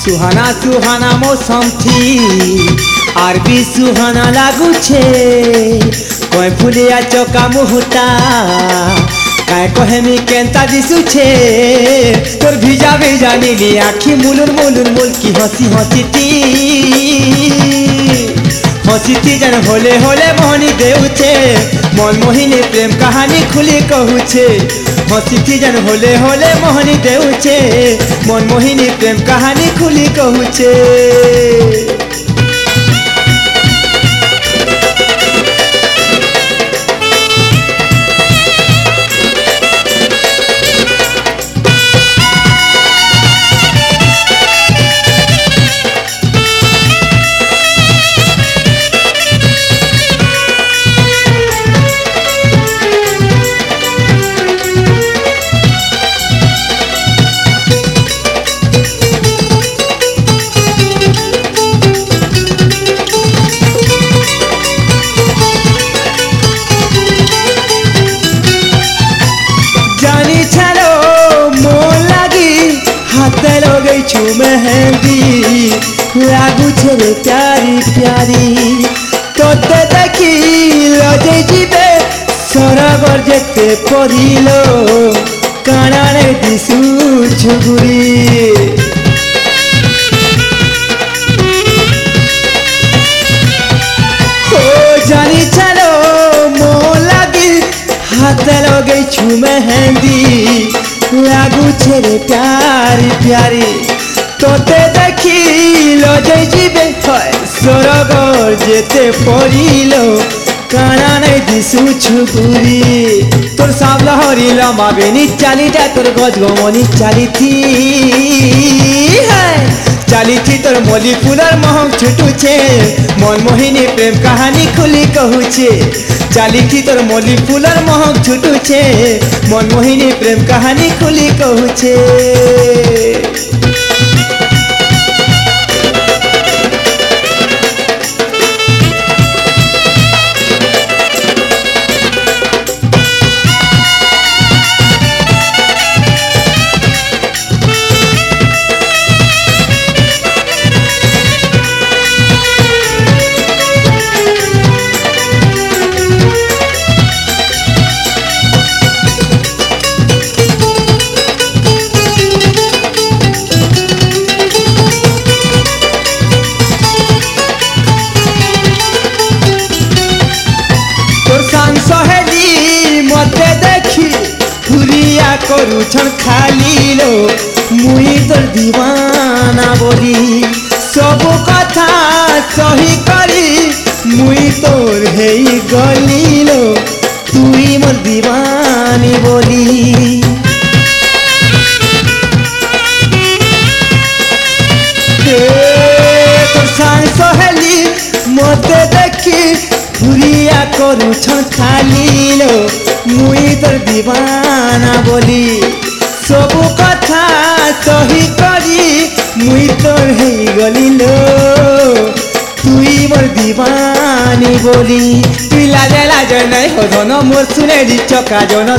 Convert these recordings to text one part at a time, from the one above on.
सुहाना सुहाना मौसम थी आर भी सुहाना लागू छे कोई फुलिया चौका मुहता काय कहे मी केंता दिसु छे तोर भिजा भिजा नीली आखी मुलुर मुलुर मुल की हंसी हंसी थी जन होले होले मोहनी देउछे मन मोहिनी प्रेम कहानी खुली कहूछे हंसी थी जन होले होले मोहनी देउछे मन मोहिनी प्रेम कहानी खुली कहूछे। छू मेहंदी लागू छे प्यारी प्यारी तो देखी लजे जीवे सरगर जेते पड़िलो कानाने दिसु छुगुरी ओ जानी चलो मो लगी हाथ लगे छू मेहंदी लागू छे प्यारी प्यारी तोते देखी लजे जीवे सरगर जेते पड़िलो काना नहीं दिसु छुगुरी तोर सावला हरिला मावेनी चालीटा तोर गज गमनी चाली थी तोर मली फूलर महक छुटू छे मन मोहिनी प्रेम कहानी खुली कहू छे चाली थी तोर मली फूलर महक छुटू छे मन मोहिनी प्रेम कहानी खुली कहू छे। मते देखी फुलिया करूछन खाली लो मुई तोर दीवाना बोली सब कथा सही करी मुई तोर हेई गली लो तुई मोर दीवानी बोली तोर संग सहेली मते देखी फुलिया करूछन खाली लो मुई तोर दीवाना बोली सब कथा सही करी मुई तोर हेई गली लो तुई मोर दीवानी बोली तुई लाजे लाजे नहीं हो धन मोर सुनेली चका जन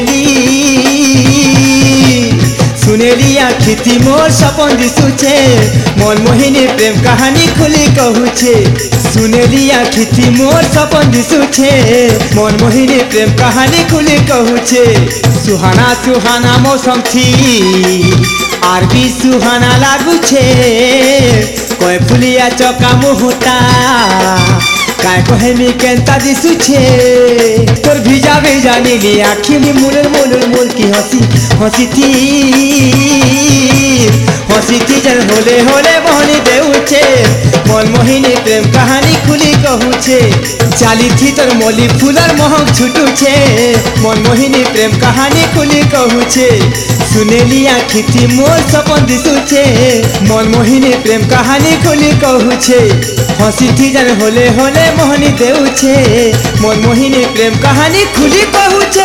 सुनेली आखिती मोर सपन दिसुछे मन मोहिनी प्रेम कहानी खुली कहूछे सुनेली आखिती मोर सपन दिसुछे मन मोहिनी प्रेम कहानी खुली कहूछे सुहाना सुहाना मौसम थी आर भी सुहाना लागू छे कोई फुलिया चौका मुहता काय कहे मी केंता दिसु छे तोर भिजा भिजा नीली आखी में मुलुर मुलुर मुल की हंसी थी जन होले होले मोहनी देउछे मन मोहिनी प्रेम कहानी खुली कहूछे चाली थी तोर मोली फूलर महक छुटू छे मन मोहिनी प्रेम कहानी खुली कहूछे सुनेली आखी थी मोर सपन दिसुछे मन मोहिनी प्रेम कहानी खुली कहूछे हंसी थी जन होले होले मोहनी देउछे मन मोहिनी प्रेम कहानी खुली कहूछे।